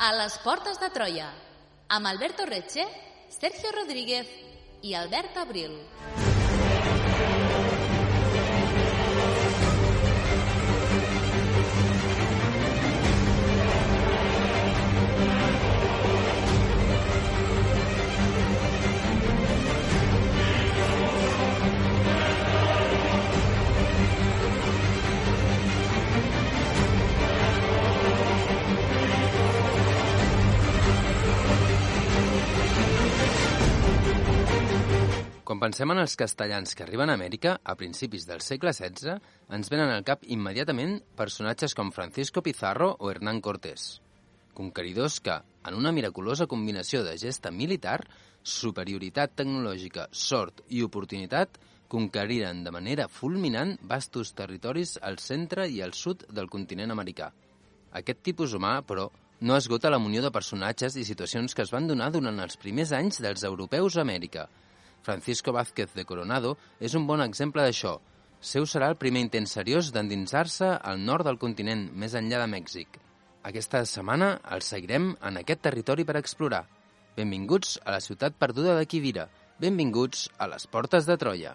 A les portes de Troia, amb Alberto Reche, Sergio Rodríguez i Albert Abril. Quan pensem en els castellans que arriben a Amèrica a principis del segle XVI, ens venen al cap immediatament personatges com Francisco Pizarro o Hernán Cortés. Conqueridors que, en una miraculosa combinació de gesta militar, superioritat tecnològica, sort i oportunitat, conqueriren de manera fulminant vastos territoris al centre i al sud del continent americà. Aquest tipus humà, però, no esgota la munió de personatges i situacions que es van donar durant els primers anys dels europeus a Amèrica. Francisco Vázquez de Coronado és un bon exemple d'això. Seu serà el primer intent seriós d'endinsar-se al nord del continent, més enllà de Mèxic. Aquesta setmana el seguirem en aquest territori per explorar. Benvinguts a la ciutat perduda de Quivira. Benvinguts a les portes de Troia.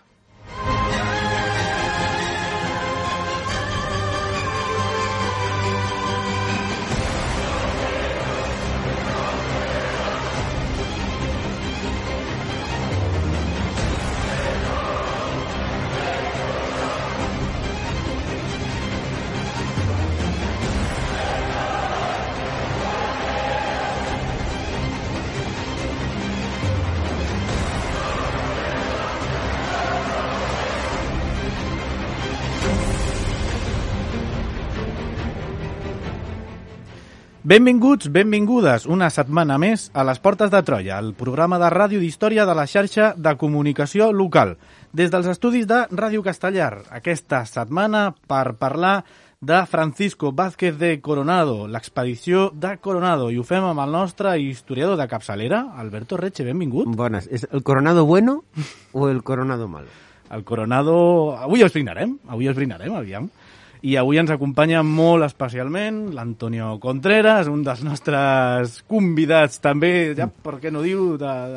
Benvinguts, benvingudes, una setmana més a les Portes de Troia, el programa de ràdio d'història de la xarxa de comunicació local. Des dels estudis de Ràdio Castellar, aquesta setmana per parlar de Francisco Vázquez de Coronado, l'expedició de Coronado, i ho fem amb el nostre historiador de capçalera, Alberto Reche, benvingut. Bones. ¿Es el Coronado bueno o el Coronado malo? El Coronado... Avui els brindarem, aviam. I avui ens acompanya molt especialment l'Antonio Contreras, un dels nostres convidats també, ja per què no dir-ho,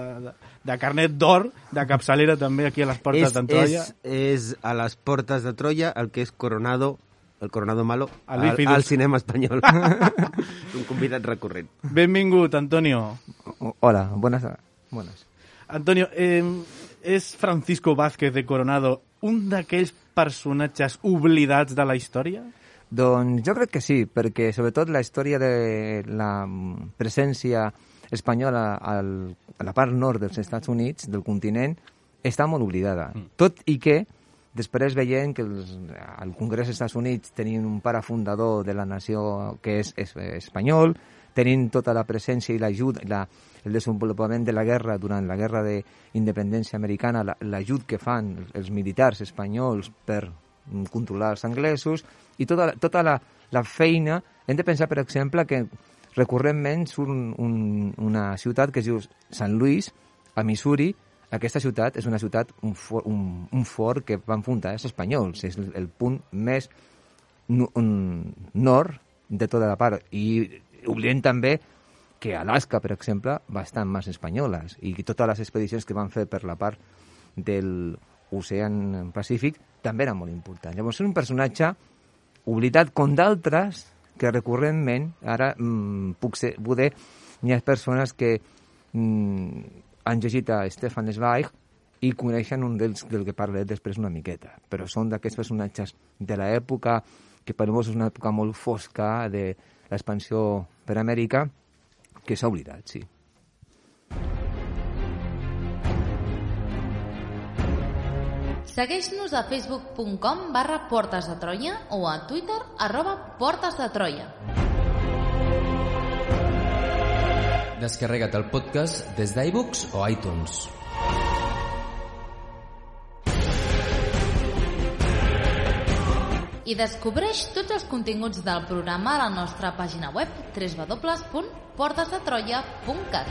de carnet d'or, de capçalera també aquí a les Portes de Troia. És a les Portes de Troia el que és Coronado, el Coronado malo, al cinema espanyol. Un convidat recurrent. Benvingut, Antonio. Hola, buenas. Antonio, és Francisco Vázquez de Coronado un d'aquells personatges oblidats de la història? Doncs jo crec que sí, perquè sobretot la història de la presència espanyola a la part nord dels Estats Units, del continent, està molt oblidada. Tot i que després veiem que al Congrés dels Estats Units tenien un pare fundador de la nació que és espanyol, tenint tota la presència i l'ajuda, el desenvolupament de la guerra durant la guerra d'independència americana, l'ajut que fan els militars espanyols per controlar els anglesos, i tota la feina. Hem de pensar, per exemple, que recurrentment surt una ciutat que es diu Sant Louis, a Missouri. Aquesta ciutat és una ciutat, un fort que van fundar els espanyols. És el punt més nord de tota la part. I oblidem també que Alaska, per exemple, va estar en mans espanyoles, i totes les expedicions que van fer per la part de l'oceà Pacífic també eren molt importants. Llavors, és un personatge oblidat com d'altres que recurrentment, ara hi ha persones que han llegit a Stefan Zweig i coneixen un del que parlaré després una miqueta, però són d'aquests personatges de l'època que per molts és una època molt fosca de l'expansió per Amèrica, que s'ha oblidat, sí. Segueix-nos a facebook.com/Portes de Troia o a Twitter @Portes de Troia. Descarrega't el podcast des d'iVoox o iTunes. I descobreix tots els continguts del programa a la nostra pàgina web www.portesdetroia.cat.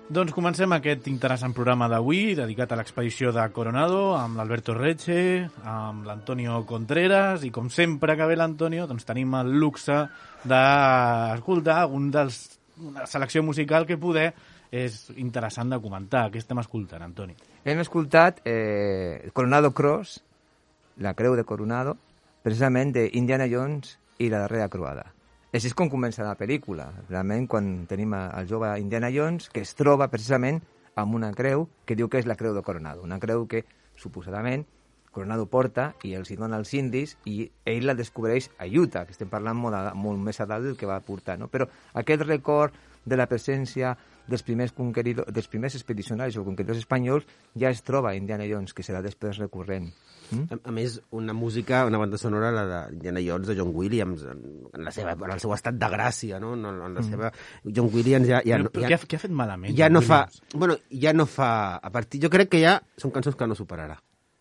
Doncs comencem aquest interessant programa d'avui dedicat a l'expedició de Coronado amb l'Alberto Reche, amb l'Antonio Contreras i com sempre que ve l'Antonio doncs tenim el luxe d'escoltar una selecció musical que poder és interessant de comentar. Què estem escoltant, Antoni? Hem escoltat Coronado Cross, la creu de Coronado, precisament d'Indiana Jones i la darrera croada. Així és com comença la pel·lícula, realment, quan tenim el jove Indiana Jones, que es troba precisament amb una creu que diu que és la creu de Coronado, una creu que, suposadament, Coronado porta i els hi dona als indis i ell la descobreix a Utah, que estem parlant molt més a dalt del que va portar, no? Però aquest record de la presència dels primers expedicionaris o conqueridors espanyols ja es troba a Indiana Jones, que serà després recurrent. A més, una música, una banda sonora, la d'Indiana Jones, de John Williams, en el seu estat de gràcia, no? En la seva... John Williams ja què ha fet malament? Ja no fa... Bueno, ja no fa... A partir, jo crec que ja són cançons que no superarà.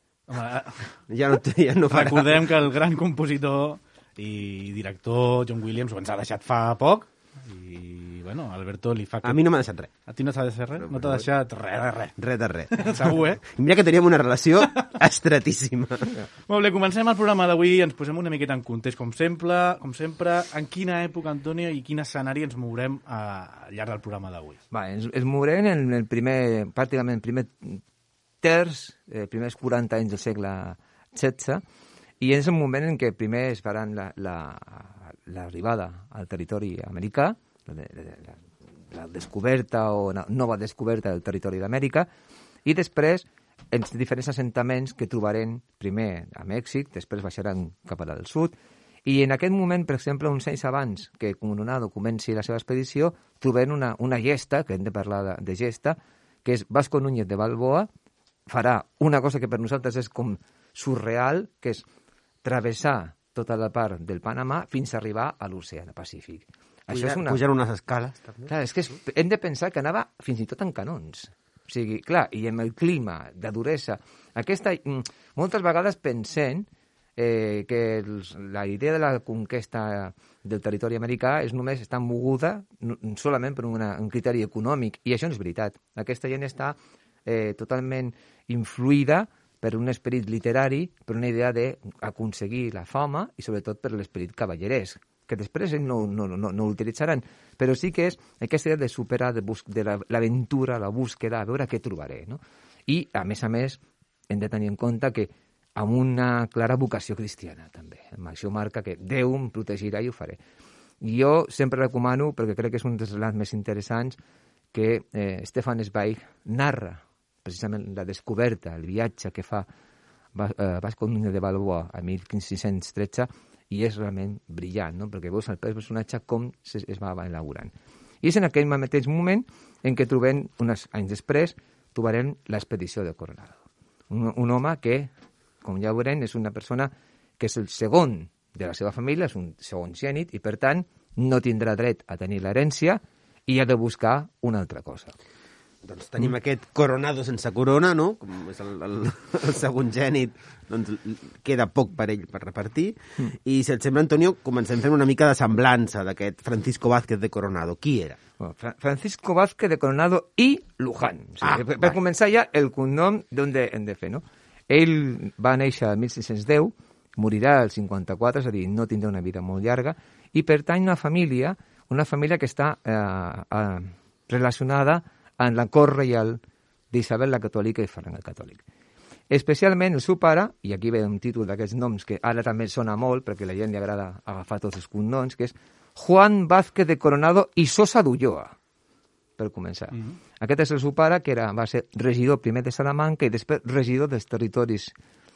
Ja no farà. Recordem que el gran compositor i director John Williams ens ha deixat fa poc i, bueno, Alberto li fa... A mi no m'ha deixat res. A ti no t'ha deixat res? No t'ha deixat res de res. Res de res. Segur, I mira que teníem una relació estretíssima. Molt bé, comencem el programa d'avui, ens posem una miqueta en context, com sempre, en quina època, Antonio, i quin escenari ens mourem al llarg del programa d'avui? Ens mourem en el pràcticament primer terç, primers 40 anys del segle XVI, i és el moment en què primer es faran l'arribada al territori americà, la descoberta o nova descoberta del territori d'Amèrica, i després els diferents assentaments que trobarem primer a Mèxic, després baixaran cap a del sud, i en aquest moment, per exemple, uns anys abans que Coronado comenci la seva expedició, trobem una gesta, que hem de parlar de gesta, que és Vasco Núñez de Balboa, farà una cosa que per nosaltres és com surreal, que és travessar tota la part del Panamà fins a arribar a l'oceà Pacífic. Pujar unes escales, també. Clar, és que hem de pensar que anava fins i tot en canons. O sigui, clar, i amb el clima, de duresa, moltes vegades pensem que la idea de la conquesta del territori americà només està moguda solament per un criteri econòmic, i això no és veritat. Aquesta gent està totalment influïda per un esperit literari, per una idea d'aconseguir la fama i sobretot per l'esperit cavalleresc, que després no ho utilitzaran, però sí que és aquesta idea de superar, de l'aventura, la búsqueda, a veure què trobaré, no? I, a més, hem de tenir en compte que amb una clara vocació cristiana, també. Això marca que Déu em protegirà i ho faré. Jo sempre recomano, perquè crec que és un dels relats més interessants, que Stefan Zweig narra precisament la descoberta, el viatge que fa Vasco Núñez de Balboa a 1513, i és realment brillant, no? Perquè veus el personatge com es va elaborant. I és en aquell mateix moment en què trobem, uns anys després, trobarem l'expedició de Coronado. Un home que, com ja veurem, és una persona que és el segon de la seva família, és un segon gènit, i per tant no tindrà dret a tenir l'herència i ha de buscar una altra cosa. Doncs tenim aquest Coronado sense corona, no? Com és el segon gènit, doncs queda poc per ell per repartir. I si et sembla, Antonio, comencem fent una mica de semblança d'aquest Francisco Vázquez de Coronado. Qui era? Francisco Vázquez de Coronado i Luján. O sigui, per començar ja, el cognom d'on hem de fer, no? Ell va néixer el 1610, morirà el 54, és a dir, no tindrà una vida molt llarga, i pertany a una família que està relacionada en la cort reial d'Isabel la Catòlica i Ferran el Catòlic. Especialment el seu pare, i aquí ve un títol d'aquests noms que ara també sona molt, perquè a la gent li agrada agafar tots els cognoms, que és Juan Vázquez de Coronado i Sosa d'Ulloa, per començar. Aquest és el seu pare, que va ser regidor primer de Salamanca i després regidor dels territoris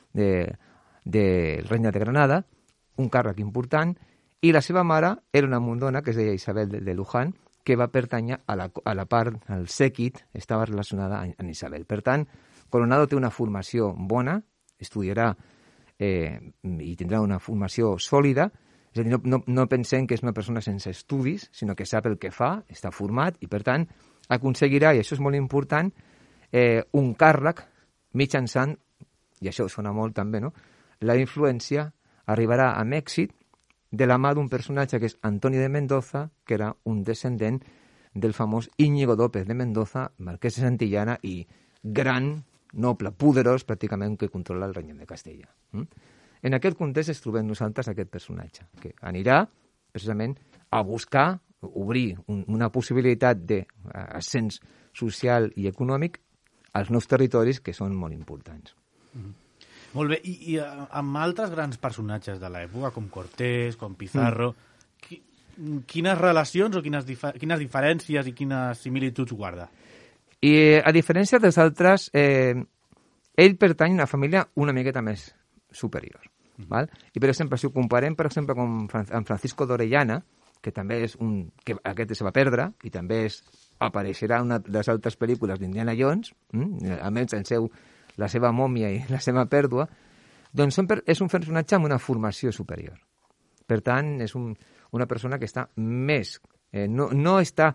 del Regne de Granada, un càrrec important, i la seva mare era una mundona que es deia Isabel de Luján, que va pertànyer a la part, al sèquit, estava relacionada amb Isabel. Per tant, Coronado té una formació bona, estudiarà i tindrà una formació sòlida, és a dir, no pensem que és una persona sense estudis, sinó que sap el que fa, està format, i per tant aconseguirà, i això és molt important, un càrrec mitjançant, i això sona molt també, no? La influència arribarà a Mèxic de la mà d'un personatge que és Antoni de Mendoza, que era un descendent del famós Íñigo López de Mendoza, marquès de Santillana i gran, noble, poderós, pràcticament, que controla el regne de Castella. En aquest context ens trobem nosaltres aquest personatge, que anirà precisament a buscar, obrir una possibilitat d'ascens social i econòmic als nous territoris que són molt importants. Molt bé, i amb altres grans personatges de l'època, com Cortés, com Pizarro, quines relacions o quines diferències i quines similituds guarda? I a diferència dels altres, ell pertany a una família una miqueta més superior. Val? I, per exemple, si ho comparem, per exemple, amb Francisco d'Orellana, que també és que aquest se va perdre, i també apareixerà en una de les altres pel·lícules d'Indiana Jones, a més la seva mòmia i la seva pèrdua, doncs és un personatge amb una formació superior. Per tant, és una persona que està més... No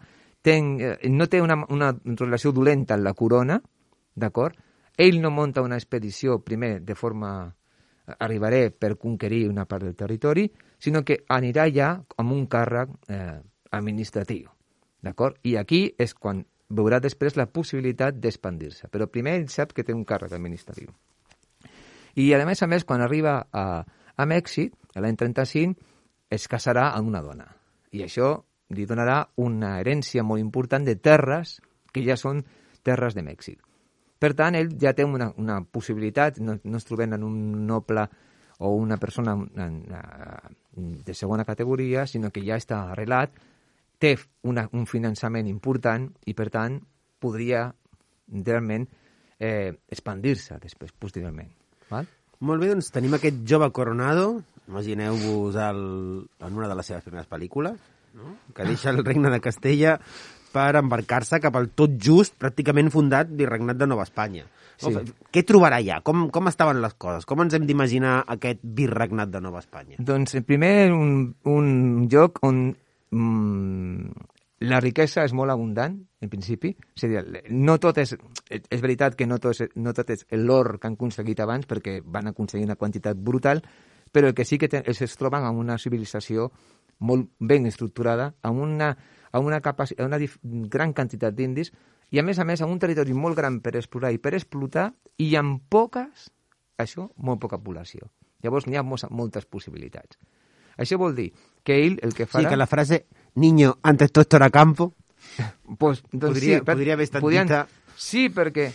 té una relació dolenta amb la corona, d'acord? Ell no munta una expedició, primer, de forma... arribaré per conquerir una part del territori, sinó que anirà ja amb un càrrec administratiu, d'acord? I aquí és quan veurà després la possibilitat d'expandir-se. Però primer ell sap que té un càrrec administratiu. I a més, quan arriba a Mèxic, l'any 35, es casarà amb una dona. I això li donarà una herència molt important de terres que ja són terres de Mèxic. Per tant, ell ja té una possibilitat, no es trobem en un noble o una persona de segona categoria, sinó que ja està arrelat, té un finançament important i, per tant, podria realment expandir-se després, posteriorment. Val? Molt bé, doncs tenim aquest jove Coronado, imagineu-vos en una de les seves primeres pel·lícules, no? Que deixa el regne de Castella per embarcar-se cap al tot just, pràcticament fundat, Virregnat de Nova Espanya. Sí. Què trobarà allà? Com estaven les coses? Com ens hem d'imaginar aquest Virregnat de Nova Espanya? Doncs, primer, un lloc on la riquesa és molt abundant, en principi. És a dir, no tot és veritat que no tot és l'or que han aconseguit abans, perquè van aconseguir una quantitat brutal, però el que sí que es troben amb una civilització molt ben estructurada, amb una gran quantitat d'indis i, a més, amb un territori molt gran per explorar i per explotar i amb molt poca població. Llavors n'hi ha moltes possibilitats. Això vol dir que ell el que farà... Sí, que la frase «niño, antes todo esto era campo» pues, doncs podria haver estat dita... Sí, perquè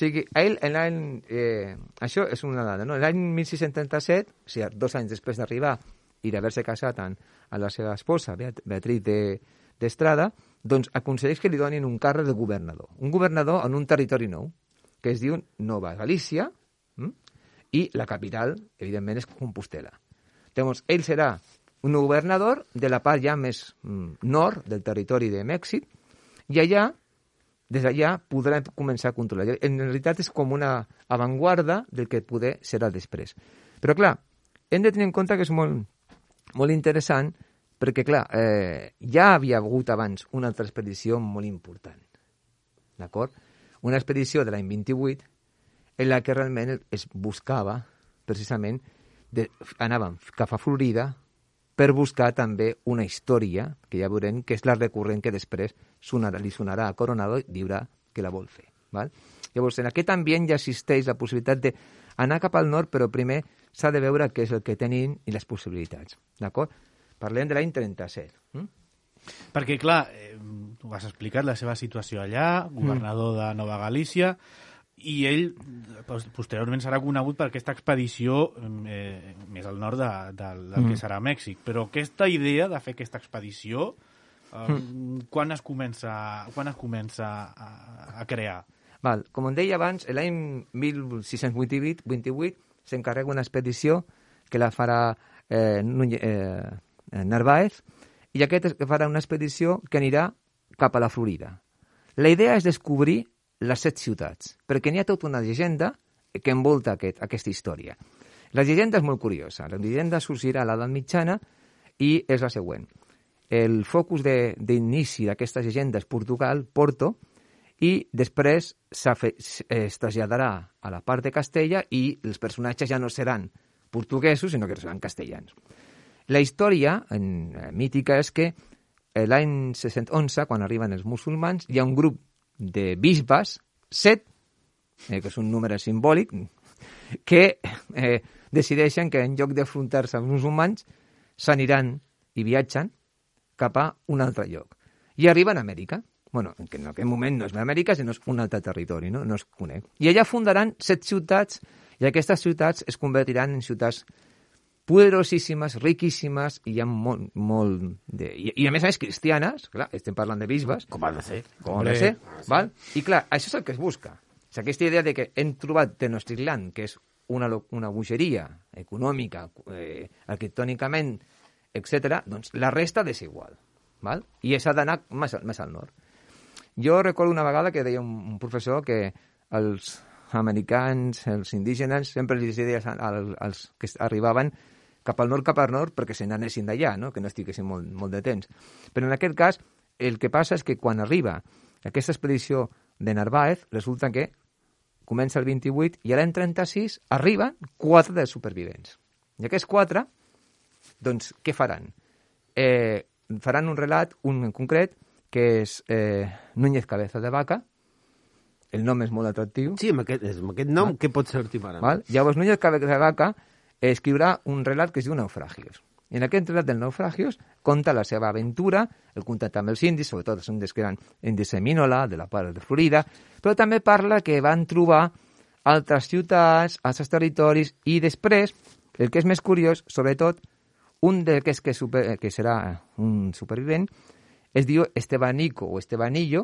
això és una dada, no? L'any 1637, o sigui, 2 anys després d'arribar i d'haver-se casat a la seva esposa, Beatriz d'Estrada, doncs aconsegueix que li donin un càrrec de governador. Un governador en un territori nou, que es diu Nova Galícia, i la capital, evidentment, és Compostela. Llavors, ell serà un governador de la part ja més nord del territori de Mèxic, i des d'allà podrà començar a controlar. En realitat és com una avantguarda del que poder serà després. Però, clar, hem de tenir en compte que és molt interessant perquè, clar, ja havia hagut abans una altra expedició molt important, d'acord? Una expedició de l'any 28 en la que realment es buscava, precisament, anàvem cap a Florida per buscar també una història, que ja veurem que és la recurrent que després li sonarà a Coronado i dirà que la vol fer. Val? Llavors, en aquest ambient ja existeix la possibilitat d'anar cap al nord, però primer s'ha de veure què és el que tenim i les possibilitats. D'acord? Parlem de l'any 37. Perquè, clar, ho has explicat, la seva situació allà, governador de Nova Galícia, i ell posteriorment serà conegut per aquesta expedició més al nord del que serà Mèxic. Però aquesta idea de fer aquesta expedició, quan es comença a crear? Val. Com em deia abans, l'any 1628 s'encarrega una expedició que la farà Narváez, i aquest farà una expedició que anirà cap a la Florida. La idea és descobrir les 7 ciutats, perquè n'hi ha tota una llegenda que envolta aquesta història. La llegenda és molt curiosa. La llegenda sorgirà a l'edat mitjana i és la següent. El focus d'inici d'aquesta llegenda és Portugal, Porto, i després es traslladarà a la part de Castella i els personatges ja no seran portuguesos, sinó que seran castellans. La història mítica és que l'any 611, quan arriben els musulmans, hi ha un grup de bisbes, 7, que és un número simbòlic, que decideixen que en lloc d'afrontar-se als musulmans s'aniran i viatgen cap a un altre lloc. I arriben a Amèrica. Bueno, que en aquest moment no és l'Amèrica, sinó és un altre territori, no es conec. I allà fundaran 7 ciutats, i aquestes ciutats es convertiran en ciutats poderosíssimes, riquíssimes, i hi ha molt de... I a més cristianes, clar, estem parlant de bisbes. Com ha de ser. Val? I clar, això és el que es busca. És aquesta idea de que hem trobat Tenochtitlan, que és una bogeria econòmica, arquitectònicament, etc., doncs la resta és igual. Val? I s'ha d'anar més al nord. Jo recordo una vegada que deia un professor que els americans, els indígenes, sempre els deia als que arribaven cap al nord, perquè se n'anessin d'allà, no? Que no estiguessin molt de temps. Però en aquest cas, el que passa és que quan arriba aquesta expedició de Narváez, resulta que comença el 28 i a l'any 36 arriben 4 dels supervivents. I aquests 4, doncs, què faran? Faran un relat, un en concret, que és Núñez Cabeza de Vaca. El nom és molt atractiu. Sí, amb aquest nom, què pot ser Val? Llavors, Núñez Cabeza de Vaca escriurà un relat que es diu Naufragios. I en aquest relat del Naufragios conta la seva aventura, el contacte amb els indis, sobretot els indis que eren indis semínola, de la part de Florida, però també parla que van trobar altres ciutats, altres territoris, i després, el que és més curiós, sobretot, un d'aquests que serà un supervivent es diu Estebanico o Estebanillo,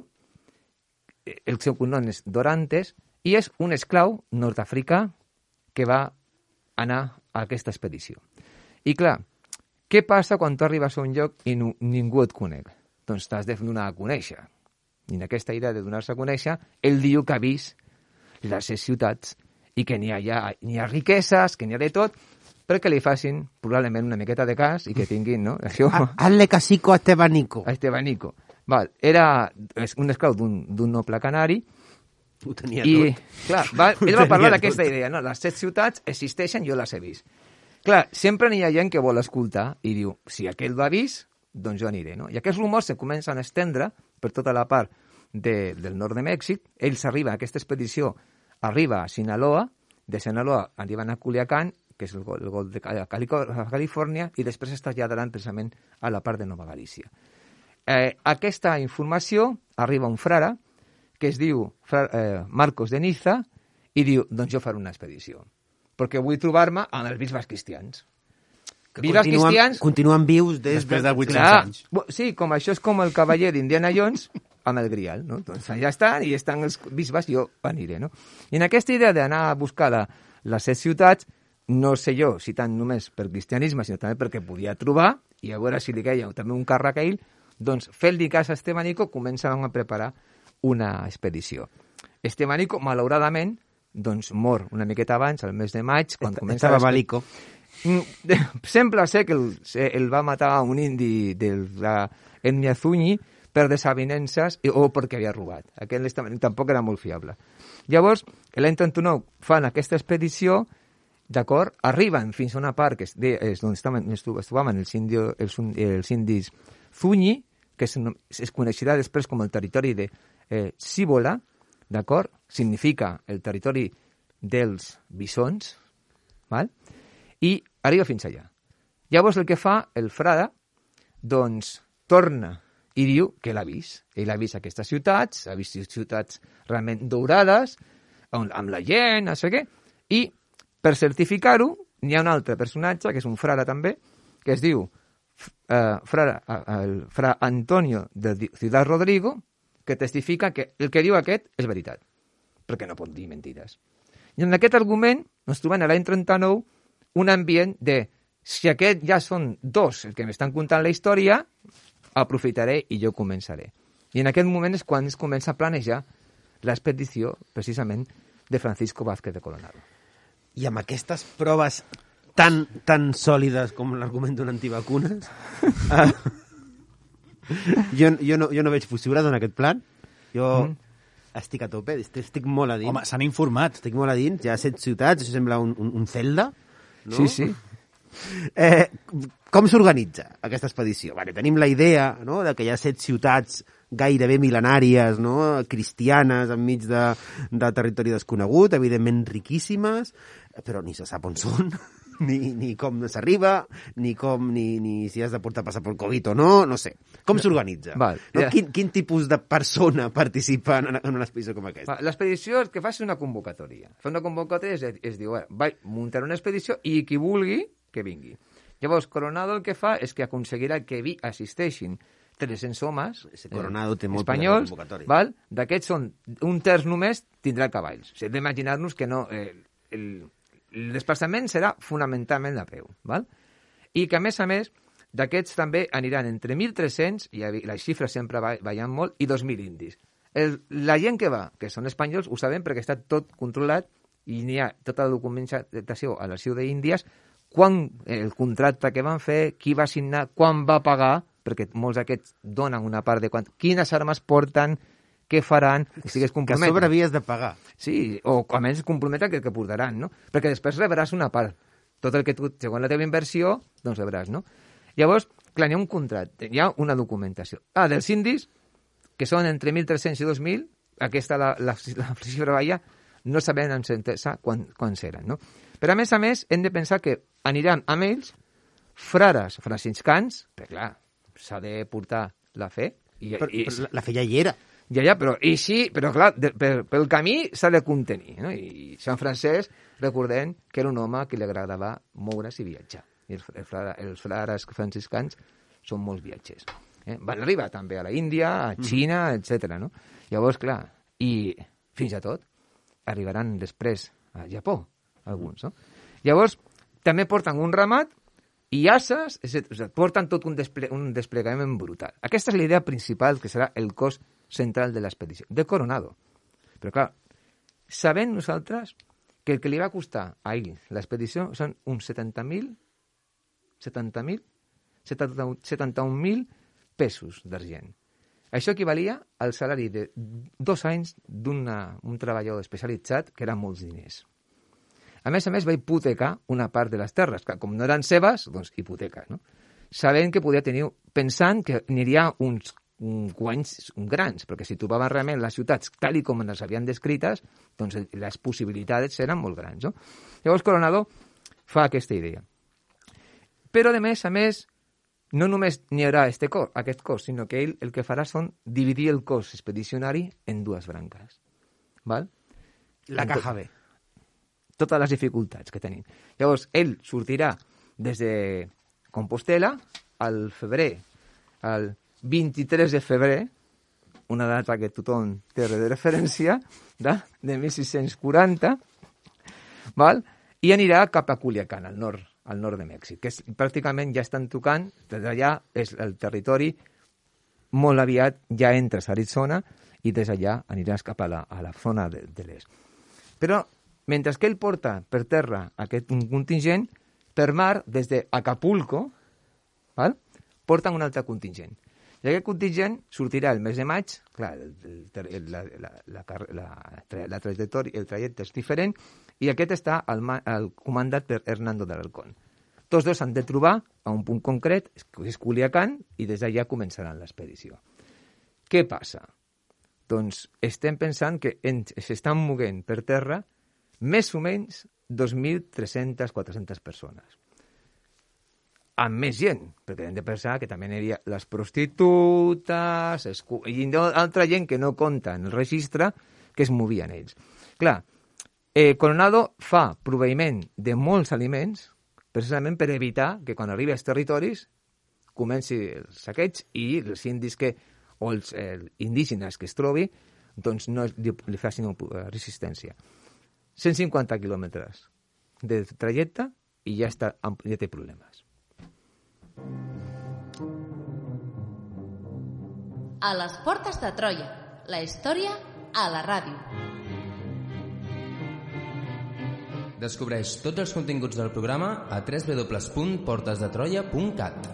el seu cognom és Dorantes, i és un esclau nord-africà que va anar a aquesta expedició. I clar, què passa quan tu arribes a un lloc i ningú et conec? Doncs t'has de donar a conèixer. I en aquesta idea de donar-se a conèixer, ell diu que ha vist les 6 ciutats i que n'hi ha riqueses, que n'hi ha de tot, però que li facin probablement una miqueta de cas i que tinguin, no? Això... Hazle casico a Estebanico. A Estebanico. Val, era un esclau d'un noble canari. Ho tenia i, tot. Clar, ell va parlar d'aquesta idea, no? Les 7 ciutats existeixen, jo les he vist. Clar, sempre n'hi ha gent que vol escoltar i diu, si aquell l'ha vist, doncs jo aniré, no? I aquests rumors se comencen a estendre per tota la part del nord de Mèxic. Ells arriben, aquesta expedició arriba a Sinaloa, de Sinaloa arriben a Culiacán, que és el gol de Califòrnia, i després es traslladaran precisament a la part de Nova Galícia. Aquesta informació arriba un frare, que es diu Marcos de Niza, i diu, doncs jo faré una expedició, perquè vull trobar-me amb els bisbes cristians. Continuen vius després de 800 anys. Sí, com això és com el cavaller d'Indiana Jones amb el Grial, no? Doncs allà estan, i estan els bisbes, jo aniré, no? I en aquesta idea d'anar a buscar les 7 ciutats, no sé jo si tant només per cristianisme, sinó també perquè podia trobar, i a veure si li queia també un càrrec a ell, doncs fent-li cas a Estebanico començaven a preparar una expedició. Estebanico, malauradament, doncs mor una miqueta abans, al mes de maig, quan comença... Estava balico. Sembla ser que el va matar un indi de l'ètnia Zunyi per desavinences o perquè havia robat. Aquell tampoc era molt fiable. Llavors, l'any 39 fan aquesta expedició, d'acord? Arriben fins a una part que és on es trobaven els indis Zunyi, que es coneixerà després com el territori de Cibola, d'acord? Significa el territori dels bisons, val? I arriba fins allà. Llavors el que fa el frare, doncs torna i diu que l'ha vist. Ell ha vist aquestes ciutats, ha vist ciutats realment daurades, amb la gent, no sé què, i per certificar-ho n'hi ha un altre personatge, que és un frare també, que es diu Fra Antonio de Ciudad Rodrigo, que testifica que el que diu aquest és veritat, perquè no pot dir mentides. I en aquest argument ens trobem a l'any 39 un ambient de si aquest ja són 2 els que m'estan contant la història, aprofitaré i jo començaré. I en aquest moment és quan es comença a planejar l'expedició, precisament, de Francisco Vázquez de Coronado. I amb aquestes proves tan sòlides com l'argument d'un antivacunes, jo no veig possibilitat en aquest plan. Jo estic a tope, estic molt a dins. Home, s'han informat. Estic molt a dins, hi ha 7 ciutats, això sembla un Zelda, no? Sí. Com s'organitza aquesta expedició? Vale, tenim la idea, no?, de que hi ha 7 ciutats gairebé mil·lenàries, no?, cristianes, enmig de territori desconegut, evidentment riquíssimes, però ni se sap on són, ni com s'arriba, ni si has de portar passaport Covid o no sé. Com s'organitza? No? Quin tipus de persona participa en una expedició com aquesta? L'expedició el que fa és una convocatòria. Fa una convocatòria és dir, vaig muntar una expedició i qui vulgui, que vingui. Llavors, Coronado el que fa és que aconseguirà que assisteixin 300 homes espanyols, d'aquests són un terç només tindrà cavalls. Hem d'imaginar-nos que no, el desplaçament serà fonamentalment a peu. Val? I que, a més, d'aquests també aniran entre 1.300, i les xifres sempre ballen molt, i 2.000 indis. La gent que va, que són espanyols, ho sabem perquè està tot controlat i n'hi ha tota la documentació a l'Arxiu d'Índies, quan el contracte que van fer, qui va signar, quan va pagar, perquè molts d'aquests donen una part de quines armes porten, què faran, que a sobre havies de pagar. Sí, o almenys comprometen que portaran, no? Perquè després rebràs una part. Tot el que tu, segons la teva inversió, doncs rebràs, no? Llavors, clar, hi ha un contracte, hi ha una documentació. Dels indis, que són entre 1.300 i 2.000, aquesta la xifra balla, no sabem amb certesa quan seran, no? Però, a més, hem de pensar que aniran amb ells frares franciscans, perquè, clar, s'ha de portar la fe. Però la fe ja hi era. Ja, però clar, pel camí s'ha de contenir, no? I Sant Francesc, recordem que era un home que li agradava moure's i viatjar. I els frares franciscans són molts viatgers. Van arribar també a la Índia, a Xina, etc. No? Llavors, clar, i fins a tot, arribaran després a Japó, alguns, no? Llavors, també porten un ramat i asses, porten tot un desplegament brutal. Aquesta és la idea principal, que serà el cos central de l'expedició, de Coronado. Però, clar, sabem nosaltres que el que li va costar a ell l'expedició són uns 71.000 pesos d'argent. Això equivalia al salari de 2 anys d'un treballador especialitzat, que eren molts diners. A més, va hipotecar una part de les terres, que com no eren seves, doncs hipoteques, no? Sabent que podia tenir, pensant que aniria uns guanys grans, perquè si trobaven realment les ciutats tal i com les havien descrites, doncs les possibilitats eren molt grans, no? Llavors Coronado fa aquesta idea. Però, a més, no només n'hi haurà aquest cos, sinó que ell el que farà són dividir el cos expedicionari en 2 branques. Val? La caja B. Totes les dificultats que tenim. Llavors, ell sortirà des de Compostela al febrer, el 23 de febrer, una data que tothom té de referència, de 1640, val? I anirà cap a Culiacán, al nord de Mèxic, que pràcticament ja estan tocant, des d'allà és el territori, molt aviat ja entres a Arizona i des d'allà aniràs cap a la zona de l'est. Però mentre que ell porta per terra aquest contingent, per mar, des d'Acapulco, porten un altre contingent. I aquest contingent sortirà el mes de maig, clar, la trajectòria, el trajecte és diferent, i aquest està comandat per Hernando de Alarcón. Tots dos s'han de trobar a un punt concret, que és Culiacán, i des d'allà començaran l'expedició. Què passa? Doncs estem pensant que s'estan movent per terra més o menys 2.300-400 persones. Amb més gent, perquè hem de pensar que també hi havia les prostitutes i altra gent que no compta en el registre, que es movien ells. Clar, Coronado fa proveïment de molts aliments precisament per evitar que quan arribi als territoris comenci el saqueig i els indis o els indígenes que es trobi doncs no li facin resistència. 150 quilòmetres de trajecte i ja té problemes. A les portes de Troia, la història a la ràdio. Descobreix tots els continguts del programa a www.portesdetroia.cat.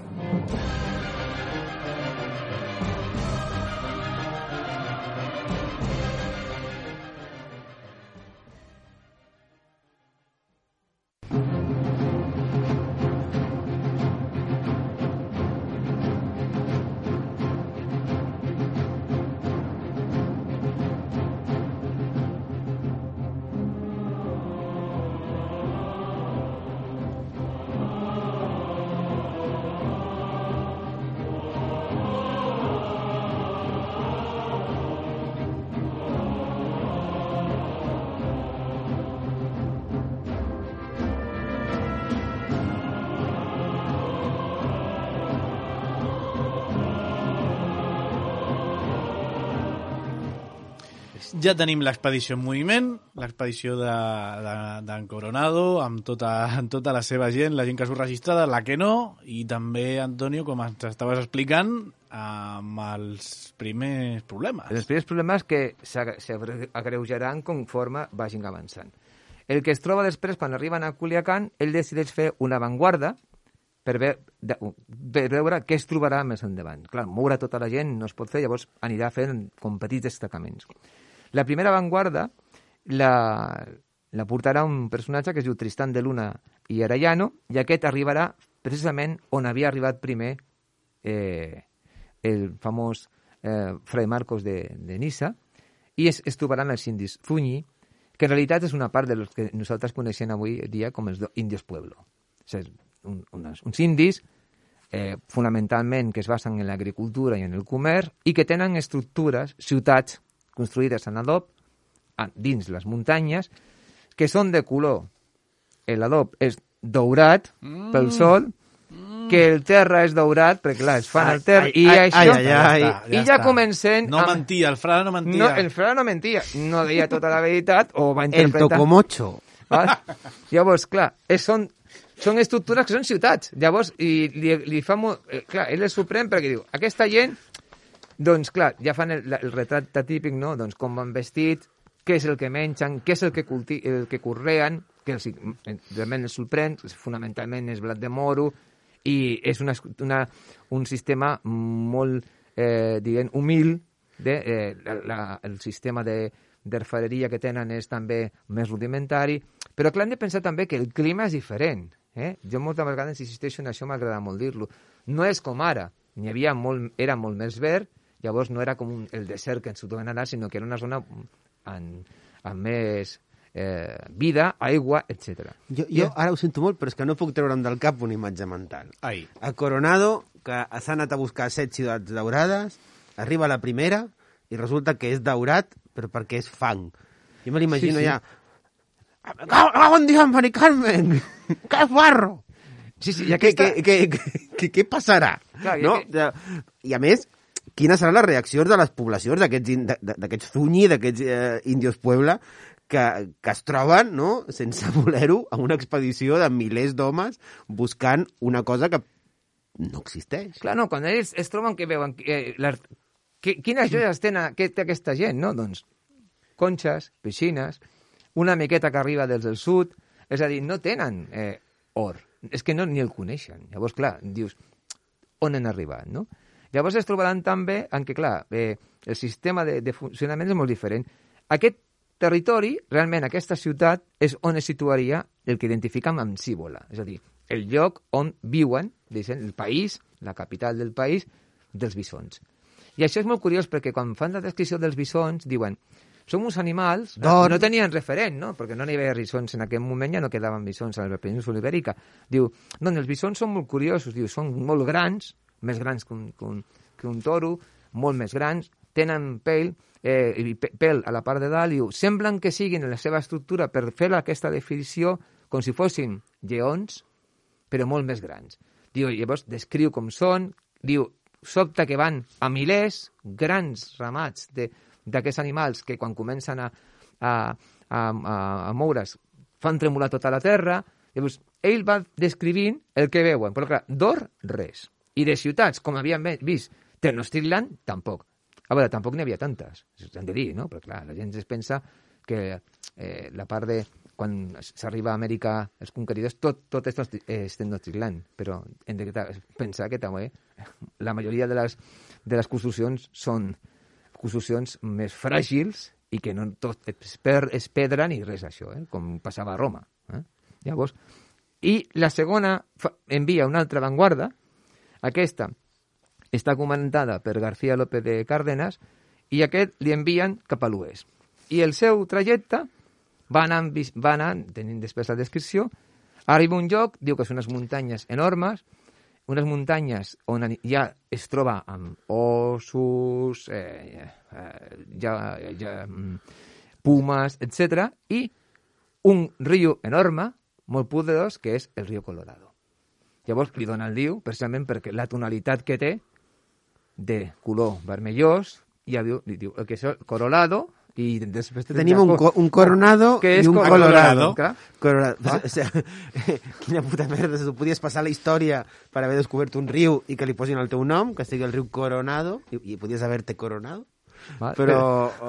Ja tenim l'expedició en moviment, l'expedició d'en Coronado, amb tota la seva gent, la gent que surt registrada, la que no, i també, Antonio, com ens estaves explicant, amb els primers problemes. Els primers problemes que s'agreujaran conforme vagin avançant. El que es troba després, quan arriben a Culiacán, ell decideix fer una avantguarda per veure què es trobarà més endavant. Clar, moure tota la gent no es pot fer, llavors anirà fent com petits destacaments. La primera avantguarda la portarà un personatge que es diu Tristán de Luna i Arellano, i aquest arribarà precisament on havia arribat primer el famós Fray Marcos de Niça, i es trobaran els indis Zuñi, que en realitat és una part dels que nosaltres coneixem avui dia com els indios pueblo. O sigui, uns indis fonamentalment que es basen en l'agricultura i en el comerç i que tenen estructures, ciutats construïdes en adob dins les muntanyes, que són de color. L'adob és daurat pel sol, que el terra és daurat, perquè clar, es fan el terra, i això... I ja comencen... No mentia, el frare no mentia. No, el frare no mentia, no deia tota la veritat, o va interpretar... El tocomocho. Llavors, clar, són estructures que són ciutats. Llavors, i li fa molt... clar, ell es sorprèn perquè diu, aquesta gent, doncs clar, ja fan el retrat típic, no? Doncs com van vestit, què és el que mengen, què és el que conreen, que realment els sorprèn, fonamentalment és blat de moro, i és un sistema molt, diguem, humil, el sistema d'alfareria que tenen és també més rudimentari, però clar, hem de pensar també que el clima és diferent. Jo moltes vegades insisteixo en això, m'agrada molt dir-lo. No és com ara, era molt més verd, llavors no era com el desert que ens ho trobem ara, sinó que era una zona amb més vida, aigua, etc. Jo ara ho sento molt, però és que no puc treure'm del cap una imatge mental. A Coronado, que s'ha anat a buscar 7 ciutats daurades, arriba la primera i resulta que és daurat, però perquè és fang. Jo me l'imagino ja... ¡Buen día, Mari Carmen! ¡Qué barro! Sí, Què passarà? Clar, no? I a més, quina serà la reacció de les poblacions d'aquests Zuñi, d'aquests indios Puebla, que es troben, no?, sense voler-ho, en una expedició de milers d'homes buscant una cosa que no existeix. Clar, no, quan ells es troben que veuen... quines joies té aquesta gent, no? Doncs conxes, piscines, una miqueta que arriba des del sud, és a dir, no tenen or, és que no ni el coneixen. Llavors, clar, dius, on han arribat, no? Llavors es trobaran també en què, clar, el sistema de funcionament és molt diferent. Aquest territori, realment aquesta ciutat, és on es situaria el que identifiquem amb Cíbola, és a dir, el lloc on viuen, el país, la capital del país, dels bisons. I això és molt curiós perquè quan fan la descripció dels bisons diuen som uns animals, no tenien referent, no? Perquè no n'hi havia bisons en aquell moment, ja no quedaven bisons a la península ibèrica. Diu, no, els bisons són molt curiosos, diu, són molt grans, més grans que un toro, molt més grans, tenen pèl a la part de dalt, diu, semblen que siguin en la seva estructura per fer aquesta definició com si fossin lleons, però molt més grans. Diu, llavors descriu com són, diu, sobta que van a milers, grans ramats d'aquests animals que quan comencen a moure's fan tremolar tota la terra. Llavors, ell va descrivint el que veuen, però clar, d'or, res. I de ciutats, com havíem vist, Tenochtitlan, tampoc. A veure, tampoc n'hi havia tantes, s'han de dir, no? Però clar, la gent es pensa que la part de... Quan s'arriba a Amèrica els conqueridors, tot és Tenochtitlan, però hem de pensar que també la majoria de les construccions són construccions més fràgils i que no tot és pedra ni res això, com passava a Roma. Llavors, i la segona envia una altra avantguarda, aquesta està comentada per García López de Cárdenas i aquest li envien cap a l'oest. I el seu trajecte va anar, tenint després la descripció, arriba a un lloc, diu que són unes muntanyes enormes, unes muntanyes on ja es troba amb ossos, pumes, etc. I un riu enorme, molt poderós, que és el riu Colorado. Llavors li dona el diu, precisament perquè la tonalitat que té de color vermellós, ja li diu el que és el Colorado, I després Tenim un Coronado que és i un Colorado. Clar. Colorado. O sigui, quina puta merda, si tu podies passar la història per haver descobert un riu i que li posin el teu nom, que sigui el riu Coronado, i podies haver-te coronado, però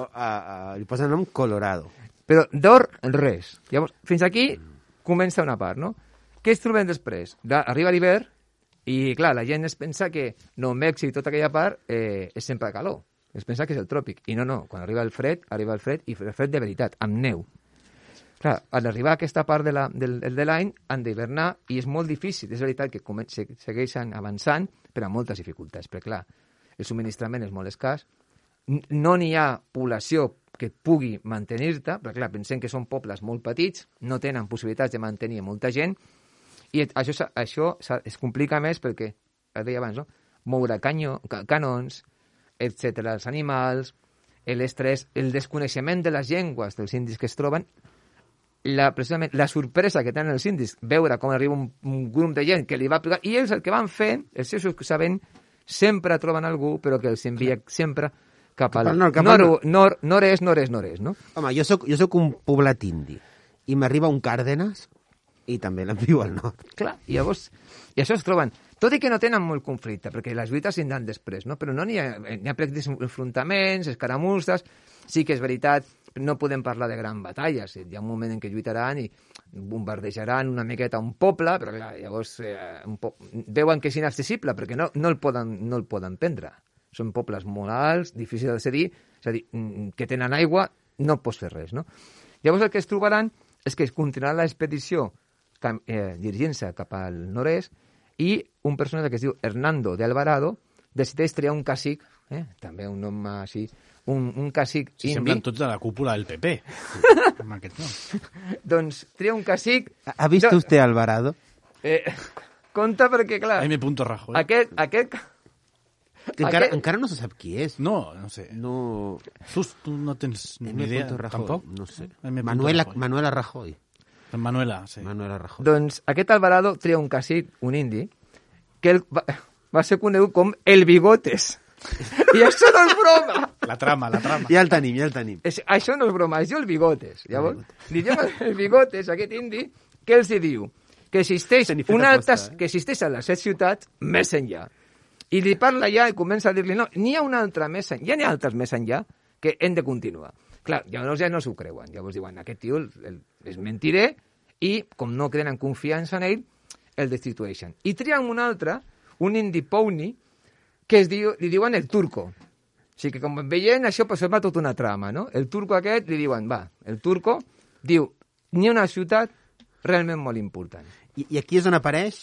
li posen el nom Colorado. Però d'or, res. Llavors, fins aquí comença una part, no? Què es trobem després? Arriba l'hivern i, clar, la gent es pensa que Nou Mèxic i tota aquella part és sempre calor. Es pensa que és el tròpic. I no. Quan arriba el fred i el fred de veritat, amb neu. Clar, al arribar a aquesta part de l'any han d'hivernar i és molt difícil. És veritat que segueixen avançant, però amb moltes dificultats. Perquè, clar, el subministrament és molt escàs, no n'hi ha població que pugui mantenir-te, perquè, clar, pensem que són pobles molt petits, no tenen possibilitats de mantenir molta gent, i això es complica més perquè, deia abans, no? Moure canons, etc., els animals, l'estrès, el desconeixement de les llengües dels indis que es troben, precisament la sorpresa que tenen els indis, veure com arriba un grup de gent que li va aplicar, i ells el que van fer, els seus sabent, sempre troben algú, però que els envia sempre cap al nord-est, no? Home, jo soc un poblat indi, i m'arriba un Cárdenas, i també l'envio al nord. Clar, i llavors, i això es troben, tot i que no tenen molt conflicte, perquè les lluites s'indran després, no? Però no n'hi ha pràctics enfrontaments, escaramusses, sí que és veritat, no podem parlar de gran batalles, hi ha un moment en què lluitaran i bombardejaran una miqueta un poble, però clar, llavors veuen que és inaccessible, perquè no el poden prendre. Són pobles molt alts, difícils de cedir, és a dir, que tenen aigua, no pots fer res, no? Llavors el que es trobaran és que continuarà l'expedició dirigint-se cap al nord-est i un personatge que es diu Hernando de Alvarado decideix triar un cacic, també un nom així, un cacic indi. Semblen tots de la cúpula del PP, amb aquest nom. Doncs tria un cacic... ¿Ha visto usted Alvarado? Compte perquè, clar... M. Rajoy. Aquest Encara no se sap qui és. No sé. No... Tu no tens ni idea, tampoc? No sé. Manuela Rajoy. Manuela, sí. Manuela Rajoy. Doncs aquest Alvarado tria un cacic, un indi, que va ser conegut com el Bigotes. I això no és broma! La trama. Ja el tenim. Això no és broma, es diu el Bigotes. Llavors, li diuen el Bigotes, aquest indi, que els diu que existeix que existeix a les 7 ciutats més enllà. I li parla ja i comença a dir-li, no, n'hi ha una altra més enllà, ja n'hi ha altres més enllà que hem de continuar. Clar, llavors ja no s'ho creuen. Llavors diuen, aquest tio és mentider i, com no tenen confiança en ell, el destitueixen. I trien un altre, un indi Pouni, que li diuen el turco. O sigui que, com veient, això sembla tota una trama, no? El turco aquest li diuen, el turco diu, n'hi ha una ciutat realment molt important. I aquí és on apareix,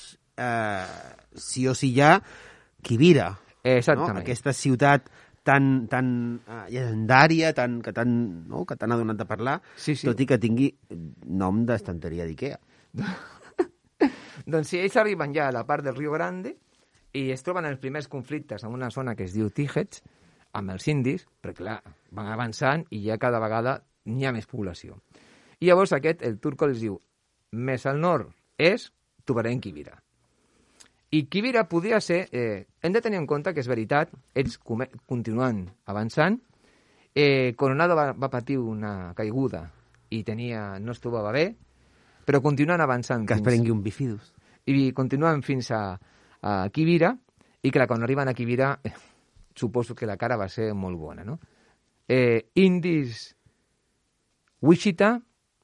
sí o sí ja, Quivira. Exactament. No? Aquesta ciutat tan llegendària, que tan ha donat de parlar, sí. Tot i que tingui nom d'estanteria d'Ikea. Doncs sí, ells arriben ja a la part del Rio Grande i es troben els primers conflictes en una zona que es diu Tígets, amb els indis, perquè clar, van avançant i ja cada vegada n'hi ha més població. I llavors el turco els diu, més al nord-est trobarem Quivira. I Quivira podria ser... hem de tenir en compte que és veritat, ells continuen avançant. Coronado va patir una caiguda i no es trobava bé, però continuen avançant. Que es prengui un bifidus. I continuen fins a Quivira, i clar, quan arriben a Quivira, suposo que la cara va ser molt bona, no? Indis Wichita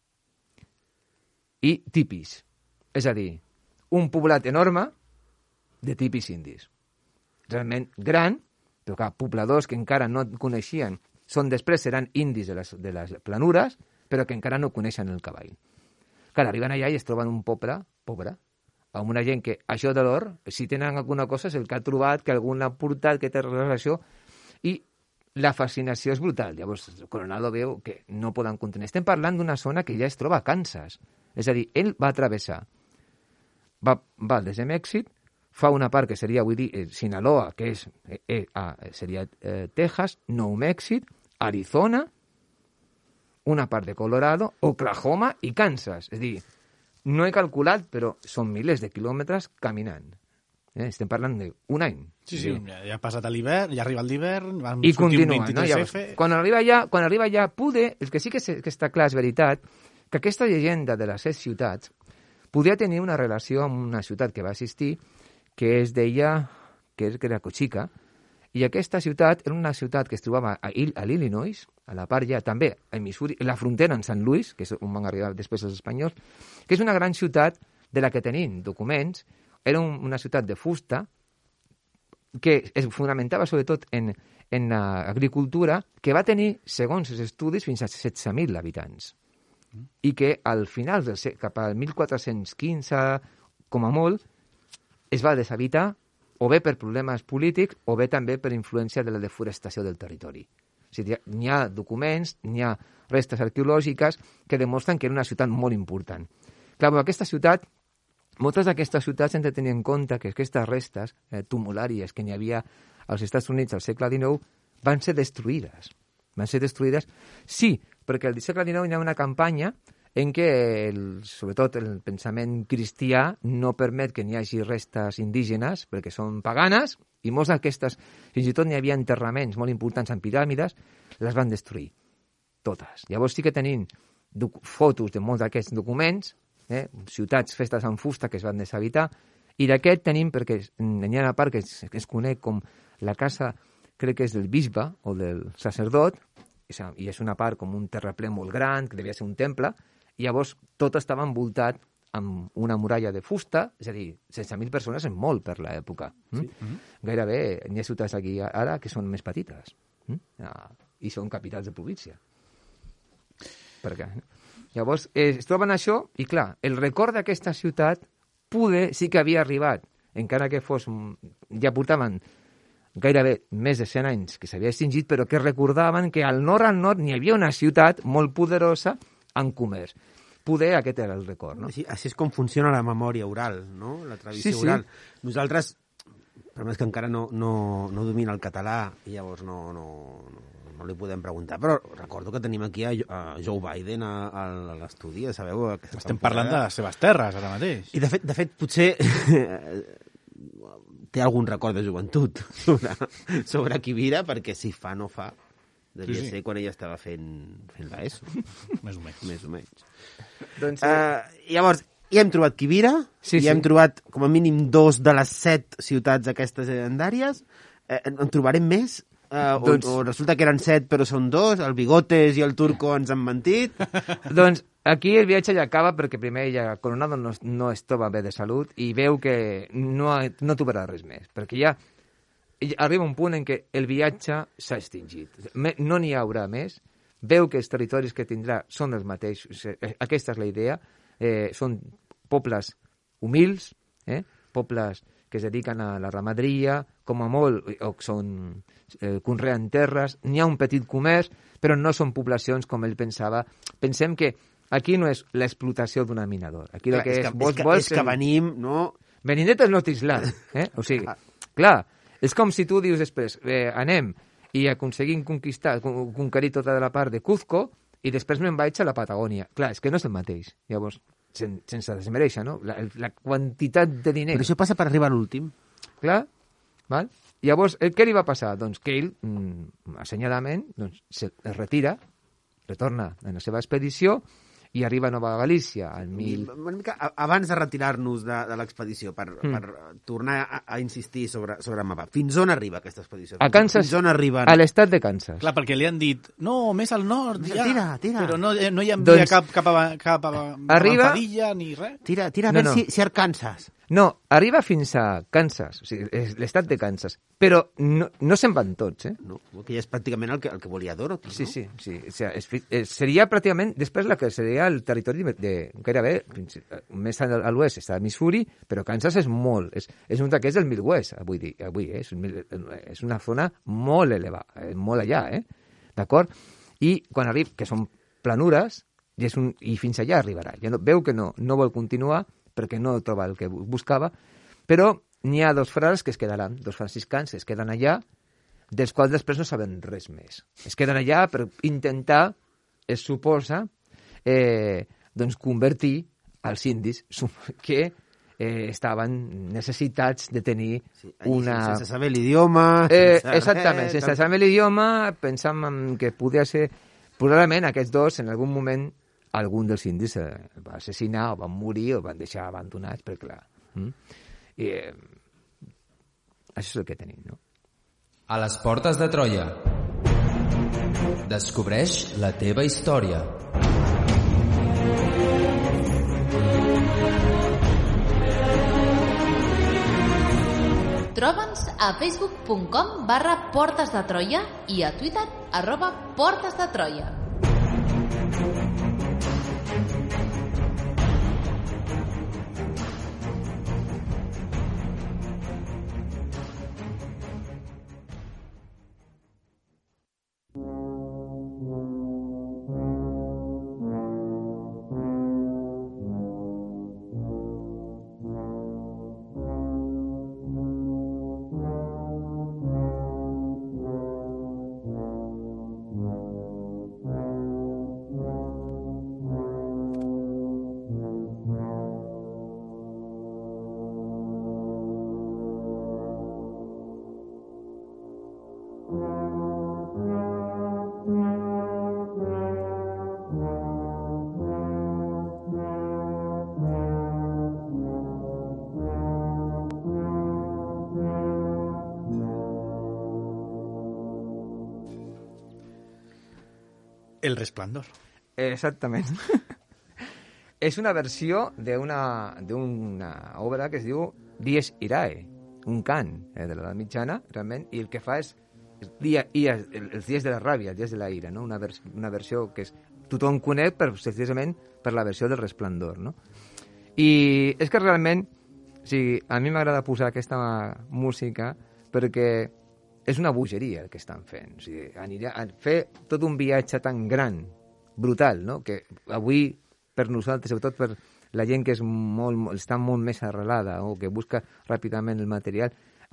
i tipis. És a dir, un poblat enorme de tipis indis. Realment gran, però clar, pobladors que encara no coneixien, després seran indis de les planures, però que encara no coneixen el cavall. Clar, arriben allà i es troben un poble pobre, amb una gent que això de l'or, si tenen alguna cosa, és el que ha trobat, que algú l'ha portat, que té relació, i la fascinació és brutal. Llavors, Coronado veu que no poden contenir. Estem parlant d'una zona que ja es troba a Kansas. És a dir, ell va travessar, va des de Mèxic, fa una part que seria, vull dir, Sinaloa, que seria Texas, Nou Mèxic, Arizona, una part de Colorado, Oklahoma i Kansas. És a dir, no he calculat, però són milers de quilòmetres caminant. Estem parlant d'un any. Sí, ja ha passat l'hivern, ja arriba l'hivern, vam I sortir un continua, 23F... Quan arriba allà, poder, el que sí que està clar és veritat, que aquesta llegenda de les 7 ciutats podia tenir una relació amb una ciutat que va assistir, que es deia, que era Cochica, i aquesta ciutat era una ciutat que es trobava a l'Illinois, a la part ja també, a Missouri, la frontera amb Sant Louis, que és on van arribar després els espanyols, que és una gran ciutat de la que tenim documents. Era una ciutat de fusta que es fonamentava sobretot en l'agricultura, que va tenir, segons els estudis, fins a 16.000 habitants. I que al final, cap al 1415, com a molt, es va deshabitar o bé per problemes polítics o bé també per influència de la deforestació del territori. O sigui, n'hi ha documents, n'hi ha restes arqueològiques que demostren que era una ciutat molt important. Clar, però aquesta ciutat, moltes d'aquestes ciutats hem de tenir en compte que aquestes restes tumulàries que n'hi havia als Estats Units al segle XIX van ser destruïdes. Van ser destruïdes, sí, perquè al segle XIX hi ha una campanya en què, sobretot, el pensament cristià no permet que n'hi hagi restes indígenes, perquè són paganes, i molts d'aquestes, fins i tot n'hi havia enterraments molt importants en piràmides, les van destruir. Totes. Llavors sí que tenim fotos de molts d'aquests documents, ciutats festes en fusta que es van deshabitar, i d'aquest tenim, perquè n'hi ha una part que es coneix com la casa, crec que és del bisbe o del sacerdot, i és una part com un terraplè molt gran, que devia ser un temple, i llavors tot estava envoltat amb una muralla de fusta, és a dir, 16.000 persones és molt per l'època. Sí. Gairebé n'hi ha ciutats aquí ara que són més petites i són capitals de província. Perquè llavors es troben això i clar, el record d'aquesta ciutat poder sí que havia arribat, encara que fos, ja portaven gairebé més de 100 anys que s'havia extingit, però que recordaven que al nord n'hi havia una ciutat molt poderosa en comerç. Poder aquest era el record, no? Així és com funciona la memòria oral, no? La tradició oral. Nosaltres, per més que encara no domina el català, i llavors no li podem preguntar, però recordo que tenim aquí a Joe Biden a l'estudi, sabeu? Estem parlant de les seves terres, ara mateix. I de fet potser té algun record de joventut sobre Quivira, perquè si fa no fa, devia ser quan ella estava fent l'ESO. Més o menys. Doncs, llavors, ja hem trobat Quivira, hem trobat com a mínim 2 de les 7 ciutats aquestes legendàries. En trobarem més? O resulta que eren 7 però són 2, el Bigotes i el Turco ens han mentit? Doncs aquí el viatge ja acaba perquè primer ella, Coronado, no es troba bé de salut i veu que no trobarà res més, perquè ja arriba un punt en què el viatge s'ha extingit. No n'hi haurà més. Veu que els territoris que tindrà són els mateixos. Aquesta és la idea. Són pobles humils, pobles que es dediquen a la ramaderia, com a molt, o conreen terres. N'hi ha un petit comerç, però no són poblacions com ell pensava. Pensem que aquí no és l'explotació d'un minador. Aquí el que és que venim, no? Venim de Tenochtitlan, o sigui, clar, és com si tu dius després, anem i aconseguim conquerir tota la part de Cuzco i després me'n vaig a la Patagònia. Clar, és que no és el mateix. Llavors, sense desmereixer, no? La quantitat de diners... Però això passa per arribar a l'últim. Clar, val? Llavors, què li va passar? Doncs que ell, assenyadament, es retira, retorna en la seva expedició i arriba a Nova Galícia al Abans de retirar-nos de l'expedició, per tornar a insistir sobre el mapa, fins on arriba aquesta expedició? A Kansas, fins on arriben? a l'estat de Kansas. Clar, perquè li han dit, no, més al nord, ja. Tira. Però no hi envia cap avançadilla ni res. Tira a veure si Arkansas. No, arriba fins a Kansas, o sigui, és l'estat de Kansas, però no se'n van tots, No, que ja és pràcticament el que volia Dorothy, no? Sí. O sigui, seria pràcticament, després la que seria el territori de gairebé, més a l'oest està Missouri, però Kansas és molt, és un d'aquests del Midwest, avui, és una zona molt elevada, molt allà, d'acord? I quan arriba, que són planures, i fins allà arribarà. Ja veu que no vol continuar, perquè no troba el que buscava, però n'hi ha 2 frares que es quedaran, 2 franciscans es queden allà, dels quals després no saben res més. Es queden allà per intentar, es suposa, convertir als indis, que estaven necessitats de tenir una... Sense saber l'idioma... Exactament, sense saber l'idioma, pensàvem que podia ser... Probablement aquests dos, en algun moment, algun dels indis va assassinar, o van morir, o van deixar abandonats, perquè clar... I, això és el que tenim, no? A les portes de Troia. Descobreix la teva història. Troba'ns a facebook.com/Portes de Troia i a Twitter @Portes de Troia. El Resplandor. Exactament. És una versió d'una obra que es diu Dies Irae, un cant de l'edat mitjana, realment, i el que fa és els dies de la ràbia, els dies de la ira, no? Una versió que tothom coneix precisament per la versió del Resplandor, no? I és que realment, o sigui, a mi m'agrada posar aquesta música perquè és una bogeria el que estan fent. O sigui, anirà a fer tot un viatge tan gran, brutal, no? Que avui, per nosaltres, sobretot per la gent que és està molt més arrelada o que busca ràpidament el material,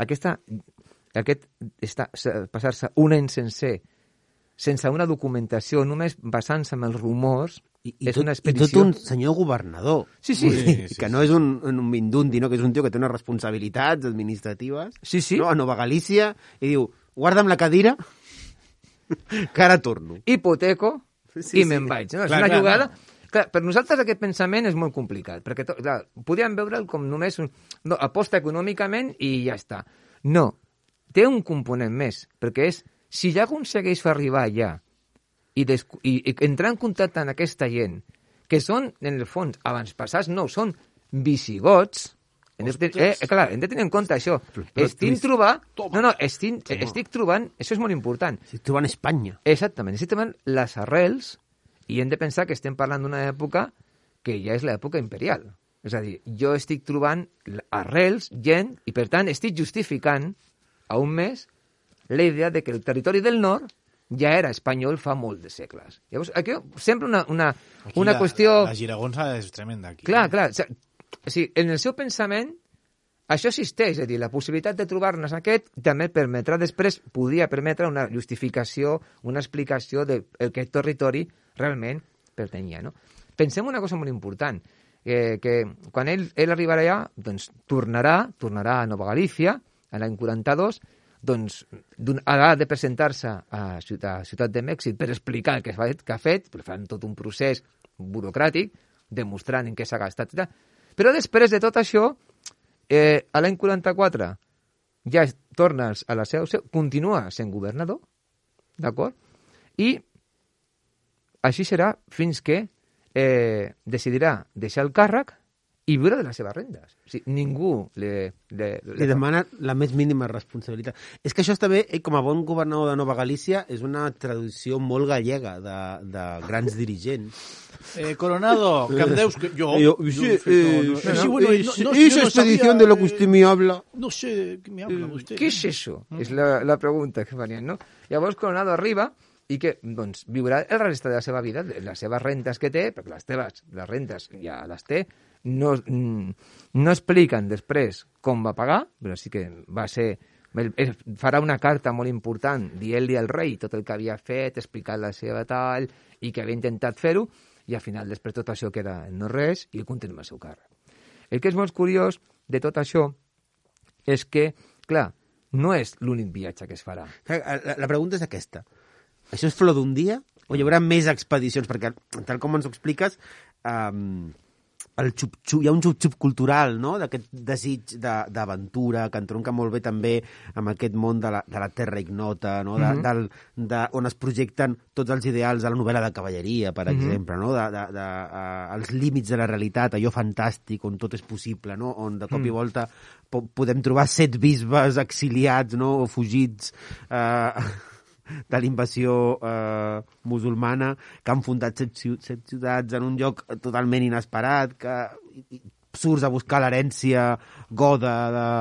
passar-se un any sense una documentació, només basant-se en els rumors, és una expedició... I tot un senyor governador. Sí. Que no és un mindundi, no? Que és un tio que té unes responsabilitats administratives. Sí. No? A Nova Galícia, i diu, guarda'm la cadira, que ara torno. Hipoteco i me'n vaig. No? És una jugada... Clar, per nosaltres aquest pensament és molt complicat, perquè podíem veure'l com només aposta econòmicament i ja està. No, té un component més, perquè és, si ja aconsegueix fer arribar allà i entrar en contacte amb aquesta gent, que són, en el fons, avantpassats, no, són visigots, clar, hem de tenir en compte això. Estic trobant, això és molt important. Estic trobant Espanya. Exactament, estic trobant les arrels, i hem de pensar que estem parlant d'una època que ja és l'època imperial. És a dir, jo estic trobant arrels, gent, i per tant estic justificant a un mes la idea de que el territori del nord ja era espanyol fa molt de segles. Llavors, aquí sempre una qüestió... La giragonsa és tremenda aquí. Clar. O sigui, en el seu pensament, això existeix, és a dir, la possibilitat de trobar-nos aquest també permetrà després, podria permetre una justificació, una explicació de que el territori realment pertanyia, no? Pensem una cosa molt important, que quan ell arribarà allà, doncs tornarà a Nova Galícia, a l'any 42, doncs ha de presentar-se a Ciutat de Mèxic per explicar el que ha fet, però fan tot un procés burocràtic, demostrant en què s'ha gastat. Però després de tot això, a l'any 44 ja torna a la seu, continua sent governador, d'acord? I així serà fins que decidirà deixar el càrrec i viure de les seves rendes. O sigui, ningú li demana la més mínima responsabilitat. És que això està bé, com a bon governador de Nova Galícia, és una tradició molt gallega de grans dirigents. Coronado, que em deus... Esa expedición de lo que usted me habla. No sé què me habla vostè. Què és això? És la pregunta que farien, no? Llavors Coronado arriba i que doncs, viurà el resta de la seva vida, les seves rentes que té, perquè les rentes ja les té, no expliquen després com va pagar, però sí que farà una carta molt important dient-li al rei tot el que havia fet, explicant la seva tall i que havia intentat fer-ho, i al final després tot això queda en no res i ell continua el seu càrrec. El que és molt curiós de tot això és que, clar, no és l'únic viatge que es farà. La pregunta és aquesta. Això és flor d'un dia o hi haurà més expedicions? Perquè, tal com ens ho expliques, hi ha un xup-xup cultural, no?, d'aquest desig d'aventura que entronca molt bé també amb aquest món de la terra ignota, no?, on es projecten tots els ideals de la novel·la de cavalleria, per exemple, no?, els límits de la realitat, allò fantàstic, on tot és possible, no?, on de cop i volta podem trobar 7 bisbes exiliats, no?, o fugits de la invasió musulmana, que han fundat 7 ciutats en un lloc totalment inesperat, que surts a buscar l'herència goda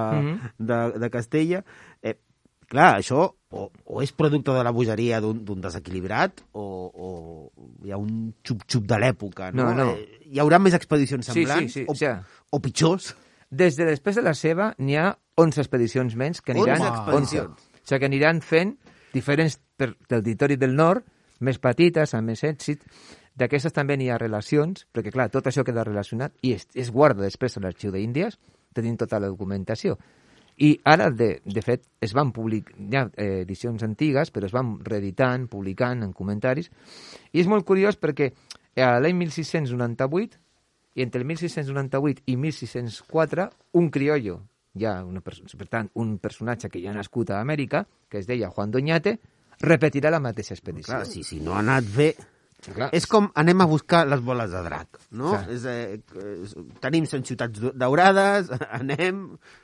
de Castella. Clar, això o és producte de la bogeria d'un desequilibrat o hi ha un xup-xup de l'època, no? Hi haurà més expedicions semblants o pitjors? Des de després de la seva n'hi ha 11 expedicions menys que aniran... 11 expedicions. O sigui, que aniran fent diferents del territori del nord, més petites, amb més èxit. D'aquestes també n'hi ha relacions, perquè, clar, tot això queda relacionat i es guarda després a l'Arxiu d'Índies, tenim tota la documentació. I ara, de fet, es van publicar, hi ha edicions antigues, però es van reeditant, publicant en comentaris. I és molt curiós perquè a l'any 1698, i entre el 1698 i 1604, un criollo, per tant, un personatge que ja ha nascut a Amèrica, que es deia Juan d'Oñate, repetirà la mateixa expedició. Clar, si no ha anat bé... Clar. És com anem a buscar les boles de drac, no? Tenim 100 ciutats daurades, anem,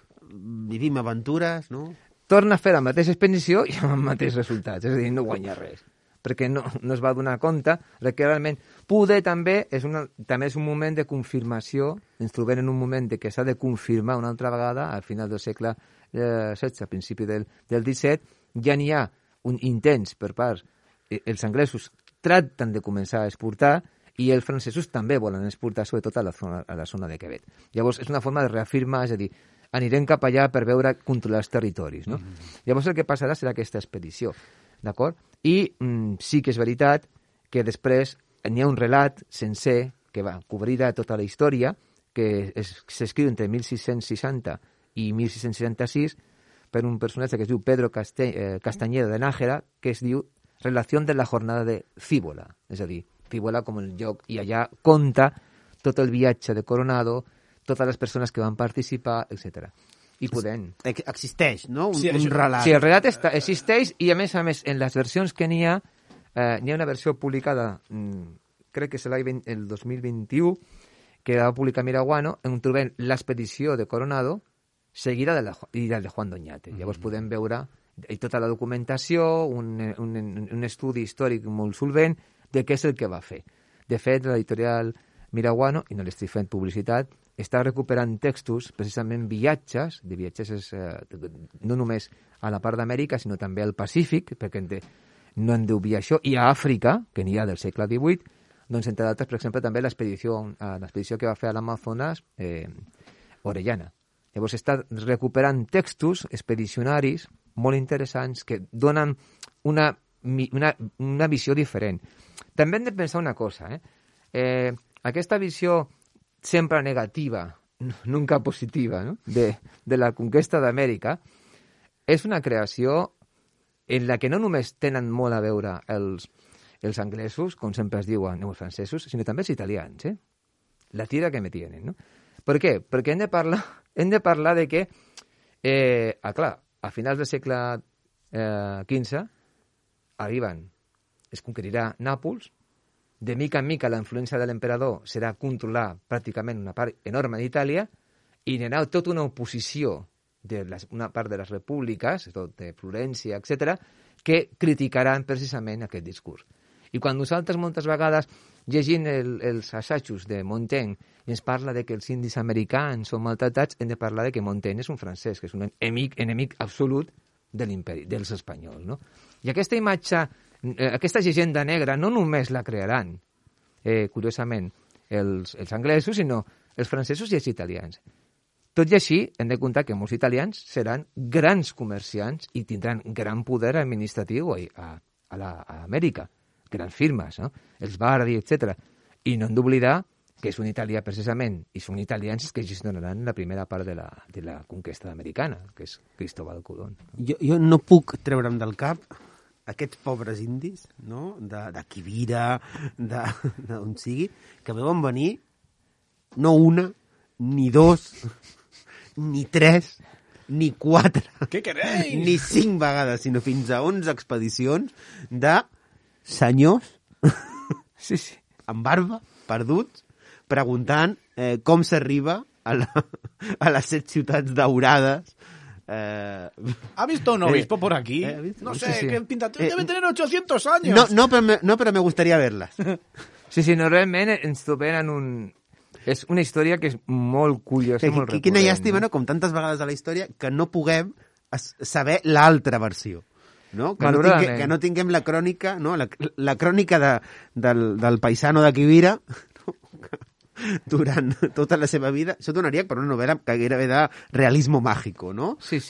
vivim aventures, no? Torna a fer la mateixa expedició i amb els mateixos resultats, és a dir, no guanya res, perquè no es va donar compte que realment poder també és un moment de confirmació, ens trobem en un moment que s'ha de confirmar una altra vegada, al final del segle XVI, a principi del XVII, ja n'hi ha un intents per part, els anglesos tracten de començar a exportar i els francesos també volen exportar, sobretot a la zona de Quebec. Llavors, és una forma de reafirmar, és a dir, anirem cap allà per veure controlar els territoris, no? Llavors, el que passarà serà aquesta expedició, d'acord? I sí que és veritat que després n'hi ha un relat sencer que cobrirà tota la història, que s'escriu entre 1660 i 1666 per un personatge que es diu Pedro Castañeda de Nájera, que es diu Relació de la jornada de Cíbola, és a dir, Cíbola com el lloc, i allà conta tot el viatge de Coronado, totes les persones que van participar, etc. I podem... Existeix, no? Un relat. Sí, el relat existeix i, a més, en les versions que n'hi ha una versió publicada, crec que és el 2021, que va publicar Miraguano, on trobem l'expedició de Coronado seguida de de Juan d'Oñate. Llavors podem veure tota la documentació, un estudi històric molt solvent de què és el que va fer. De fet, l'editorial Miraguano, i no li estic fent publicitat, està recuperant textos, precisament viatges, de viatges no només a la part d'Amèrica, sinó també al Pacífic, perquè no hem d'obviar això, i a Àfrica, que n'hi ha del segle XVIII, doncs, entre d'altres, per exemple, també l'expedició que va fer a l'Amazones, Orellana. Llavors està recuperant textos expedicionaris molt interessants que donen una visió diferent. També hem de pensar una cosa, aquesta visió sempre negativa, nunca positiva, no? de la conquesta d'Amèrica, és una creació en la que no només tenen molt a veure els anglesos, com sempre es diuen, els francesos, sinó també els italians, la tira que me tienen, no? Per què? Perquè hem de parlar de que, clar, a finals del segle XV es conquerirà Nàpols, de mica en mica la influència de l'emperador serà controlar pràcticament una part enorme d'Itàlia i n'hi ha tota una oposició d'una part de les repúbliques, tot de Florència, etc., que criticaran precisament aquest discurs. I quan nosaltres moltes vegades llegint els assajos de Montaigne i ens parla de que els indis americans són maltratats, hem de parlar de que Montaigne és un francès, que és un enemic absolut de l'imperi, dels espanyols, no? I aquesta imatge, aquesta llegenda negra no només la crearan, curiosament, els anglesos, sinó els francesos i els italians. Tot i així, hem de comptar que molts italians seran grans comerciants i tindran gran poder administratiu a Amèrica, grans firmes, no? Els Bardi, etc. I no hem d'oblidar que és un italià precisament, i són italians que gestionaran la primera part de la conquesta americana, que és Cristóbal Colón. Jo no puc treure'm del cap aquests pobres indis, no? De Quivira, d'on sigui, que veuen venir no una, ni dos, ni tres, ni quatre, ni 5 vegades, sinó fins a 11 expedicions de senyors amb barba, perduts, preguntant com s'arriba a les 7 ciutats daurades. ¿Ha visto un obispo por aquí? No sé, ¿qué pinta? Debe tener 800 años. No, pero me gustaría verlas. Sí, no, realment ens trobem en és una història que és molt curiosa, molt recurrent. Quina llàstima, no? Com tantes vegades a la història, que no puguem saber l'altra versió. No? Que no tinguem la crònica, no? La crònica del paisano de Quivira, no? Durant tota la seva vida. Això donaria per una novel·la que gairebé de realismo mágico, no? Sí.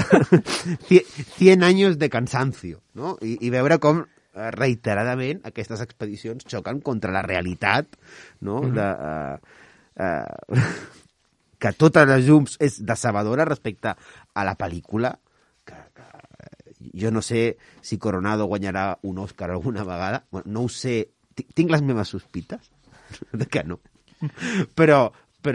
100 años de cansancio, no? I veure com reiteradament aquestes expedicions xoquen contra la realitat, no? Que totes les llums és decebedora respecte a la pel·lícula, que jo no sé si Coronado guanyarà un Òscar alguna vegada, bueno, no ho sé, tinc les meves sospites de que no, però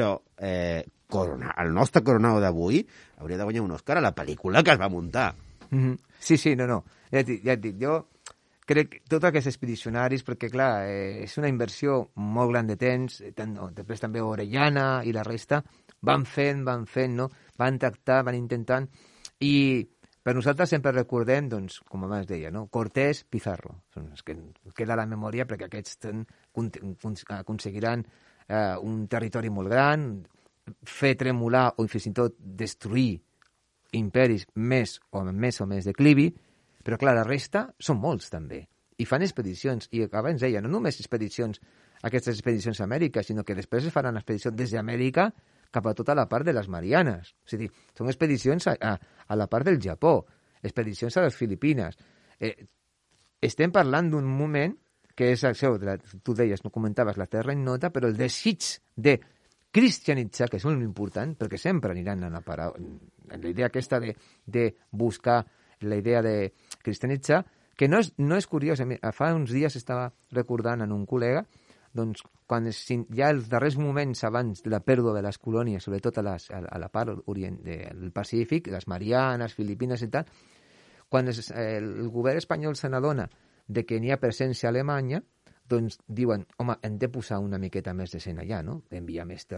el nostre Coronado d'avui hauria de guanyar un Òscar a la pel·lícula que es va muntar. Sí, no. Ja et dic, jo crec que tots aquests expedicionaris, perquè clar, és una inversió molt gran de temps, després també Orellana i la resta, van fent, no? Van tractar, van intentant, i per nosaltres sempre recordem, doncs, com abans deia, no? Cortés, Pizarro, són els que queda a la memòria perquè aquests aconseguiran un territori molt gran, fer tremolar o fins i tot destruir imperis més o més declivi, però clar, la resta són molts també, i fan expedicions, i abans deia, no només aquestes expedicions a Amèrica, sinó que després es faran expedicions des d'Amèrica cap a tota la part de les Marianes. O sigui, són expedicions a la part del Japó, expedicions a les Filipines. Estem parlant d'un moment que és això, tu deies, no comentaves, la terra ignota, però el desig de cristianitzar, que és molt important, perquè sempre aniran a parar, la idea aquesta de buscar la idea de cristianitzar, que no és curiós. Fa uns dies estava recordant en un col·lega, doncs, quan ja els darrers moments abans de la pèrdua de les colònies, sobretot a la part orient del Pacífic, les Marianes, Filipines i tal, quan el govern espanyol se n'adona de que n'hi ha presència alemanya, doncs diuen, home, hem de posar una miqueta més de gent allà, no? Enviar més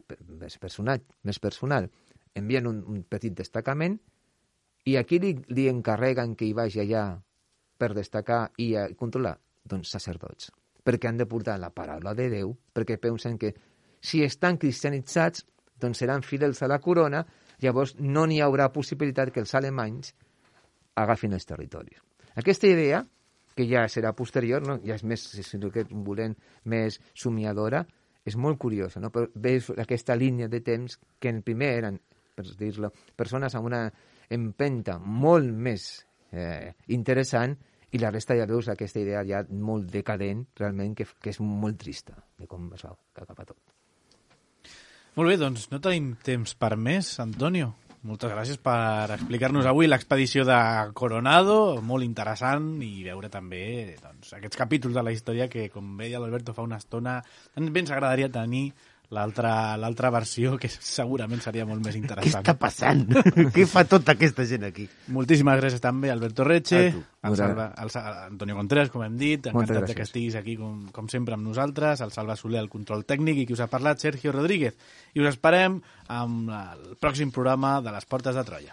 personal. Envien un petit destacament, i aquí li encarreguen que hi vagi allà per destacar i controlar? Doncs sacerdots, perquè han de portar la paraula de Déu, perquè pensen que si estan cristianitzats, doncs seran fidels a la corona, llavors no n'hi haurà possibilitat que els alemanys agafin els territoris. Aquesta idea, que ja serà posterior, no? Ja és més, si no que volem, més somiadora, és molt curiosa, no? Però veus aquesta línia de temps que en primer eren, per dir-lo, persones amb una empenta molt més interessant, i la resta ja veus aquesta idea ja molt decadent, realment, que és molt trista de com es va acabar tot. Molt bé, doncs no tenim temps per més, Antonio. Moltes gràcies per explicar-nos avui l'expedició de Coronado, molt interessant, i veure també doncs, aquests capítols de la història que, com veia l'Alberto fa una estona, també ens agradaria tenir l'altra versió, que segurament seria molt més interessant. Què està passant? Què fa tota aquesta gent aquí? Moltíssimes gràcies també, Alberto Reche, Antonio Contreras, com hem dit, encantat que estiguis aquí com sempre amb nosaltres, el Salva Soler, el control tècnic, i qui us ha parlat, Sergio Rodríguez. I us esperem amb el pròxim programa de Les Portes de Troia.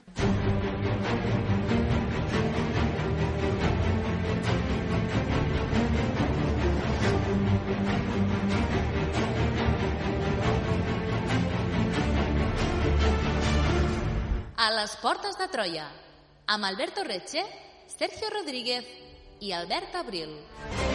A les Portes de Troia, amb Alberto Reche, Sergio Rodríguez i Albert Abril.